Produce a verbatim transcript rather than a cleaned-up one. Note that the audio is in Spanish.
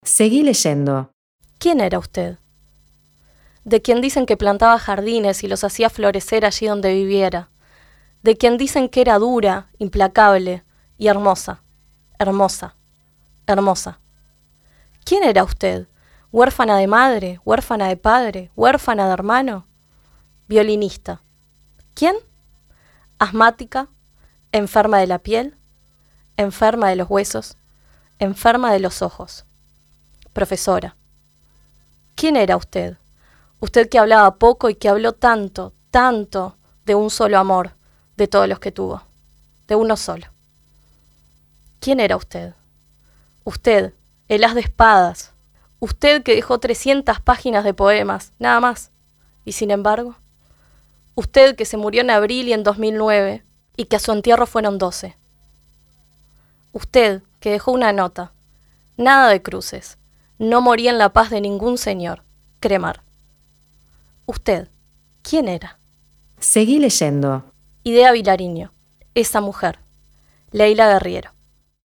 Seguí leyendo. ¿Quién era usted? De quien dicen que plantaba jardines y los hacía florecer allí donde viviera. De quien dicen que era dura, implacable y hermosa, hermosa, hermosa. ¿Quién era usted? ¿Huérfana de madre? ¿Huérfana de padre? ¿Huérfana de hermano? Violinista. ¿Quién? Asmática, enferma de la piel, enferma de los huesos, enferma de los ojos. Profesora. ¿Quién era usted? Usted que hablaba poco y que habló tanto, tanto de un solo amor, de todos los que tuvo, de uno solo. ¿Quién era usted? Usted, el as de espadas, usted que dejó trescientas páginas de poemas, nada más, y sin embargo, usted que se murió en abril y en dos mil nueve, y que a su entierro fueron doce. Usted que dejó una nota, nada de cruces, no moría en la paz de ningún señor, Cremar. Usted, ¿quién era? Seguí leyendo. Idea Vilariño, esa mujer, Leila Guerriero.